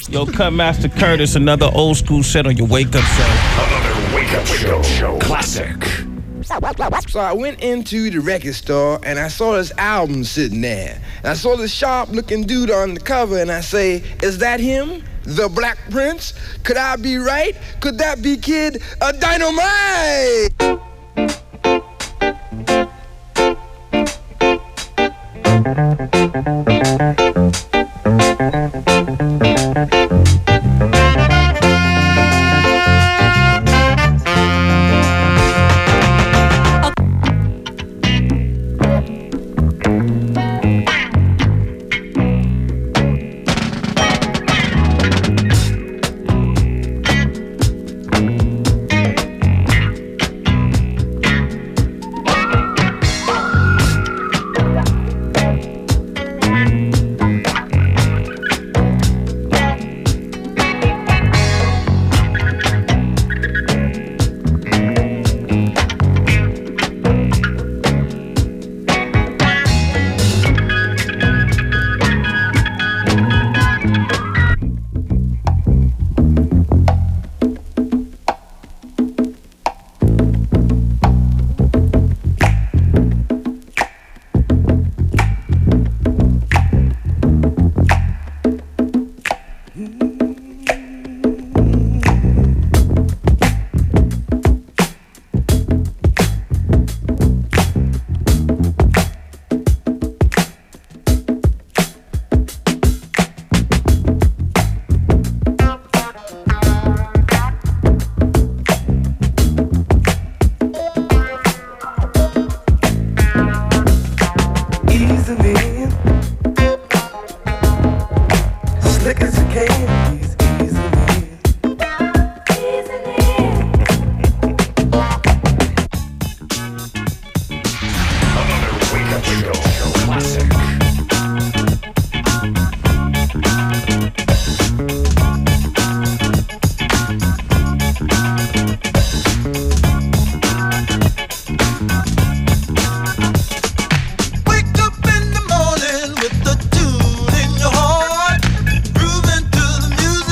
Yo, Cut Master Curtis, another old school set on your wake up show. Another wake up show. Classic. So I went into the record store and I saw this album sitting there. And I saw this sharp looking dude on the cover and I say, is that him? The Black Prince? Could I be right? Could that be Kid Dynamite? Wake up in the morning with the tune in your heart, grooving to the music.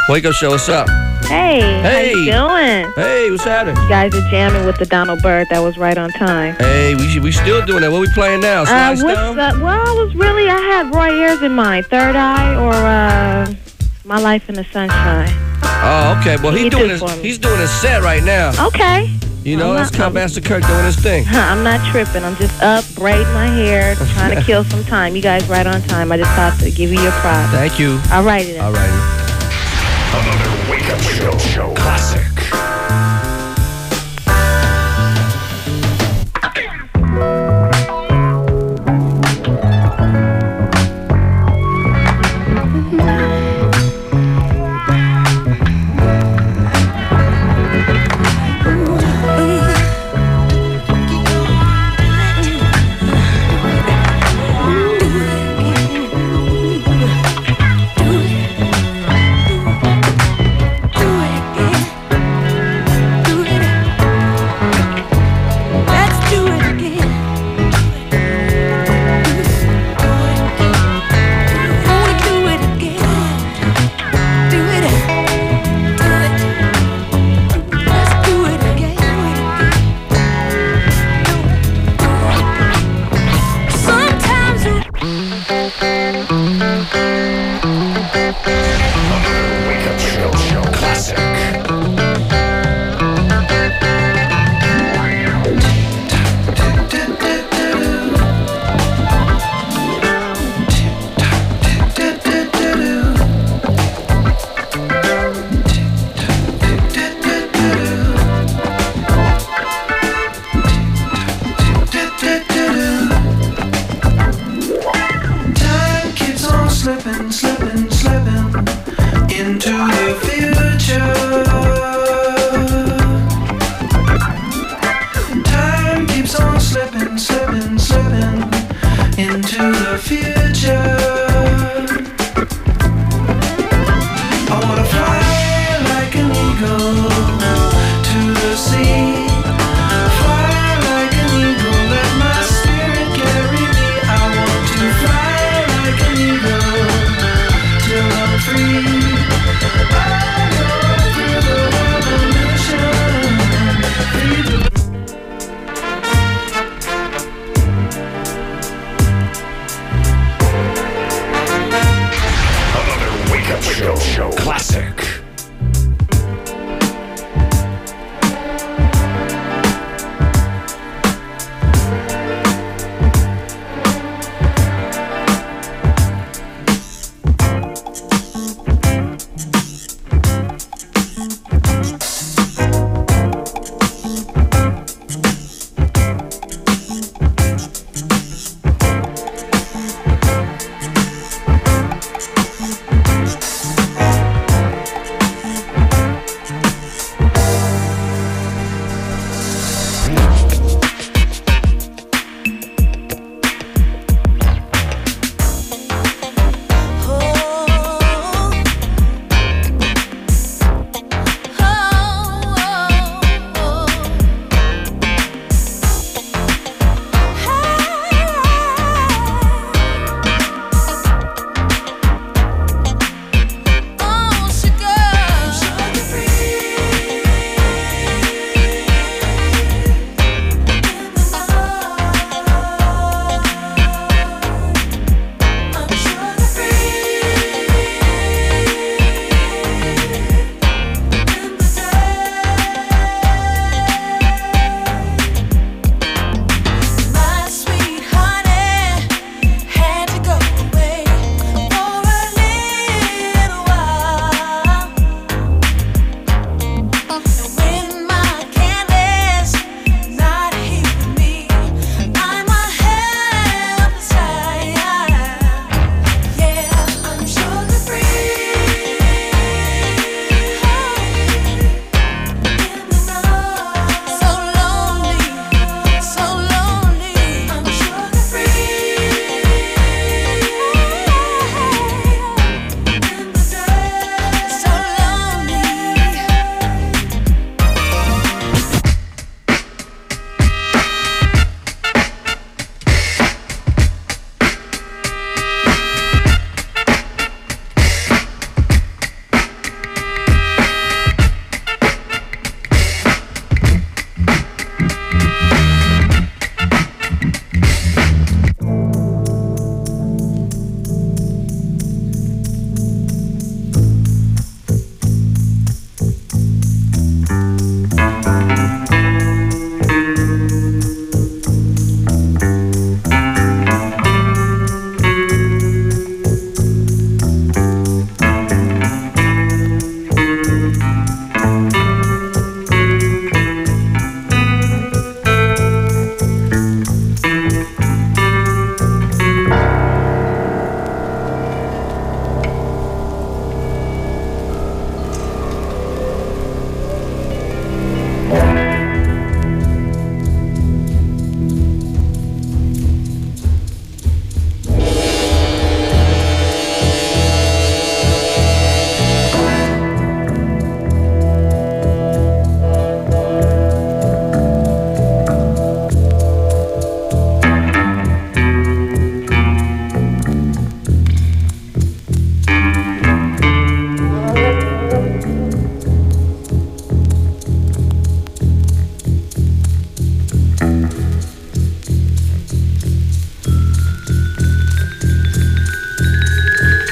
Wake Up Show, what's up? Hey, how you doing? Hey, what's happening? You guys are jamming with the Donald Byrd. That was right on time. Hey, we still doing that. What we playing now? Slice Down? I had Roy Ayers in mind. Third Eye or My Life in the Sunshine. Oh, okay. Well, he's doing his set right now. Okay. You know, that's Master Kirk doing his thing. I'm not tripping. I'm just up, braiding my hair, trying to kill some time. You guys right on time. I just thought to give you your props. Thank you. All righty then. All righty. Another Wake Up Show classic. Till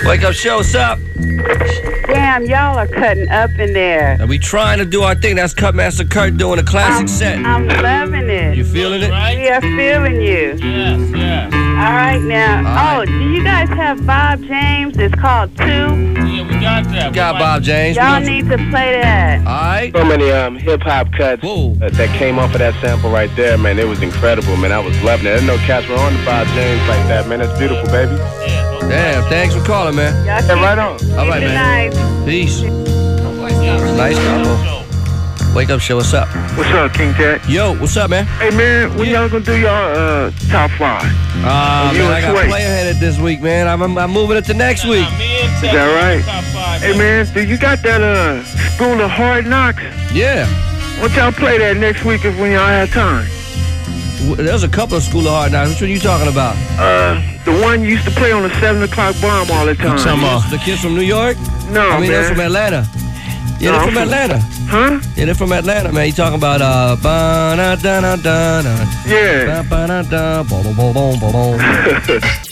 Wake Up Show, what's up? Damn, y'all are cutting up in there. And we trying to do our thing. That's Cutmaster Kurt doing a classic set. I'm loving it. You feeling it? We are feeling you. Yes. All right, now. All right. Oh, do you guys have Bob James? It's called 2. Yeah, we got that. Got Bob James. Y'all need to play that. All right. So many hip-hop cuts that came off of that sample right there, man. It was incredible, man. I was loving it. I didn't know cats were on the Bob James like that, man. That's beautiful, baby. Damn, thanks for calling, man. Y'all keep, right on. All right, keep it man. nice. Peace. Nice combo. Wake Up Show, what's up? What's up, King Ted? Yo, what's up, man? Hey, man, when y'all gonna do your top 5? Man, I got Sway. player headed this week, man. I'm moving it to next week. Is that right? Hey, man, do you got that School of Hard Knocks? Yeah. Why don't y'all play that next week when y'all have time? There's a couple of School of Hard Knocks. Which one are you talking about? The one you used to play on the 7 o'clock bomb all the time. The kids from New York? No, I mean, they're from Atlanta. Yeah, they're from Atlanta. Huh? Yeah, they're from Atlanta, man. You talking about ba-na-da-na-da-na. Yeah. Ba-ba-na-da, boom, boom, boom, boom, boom.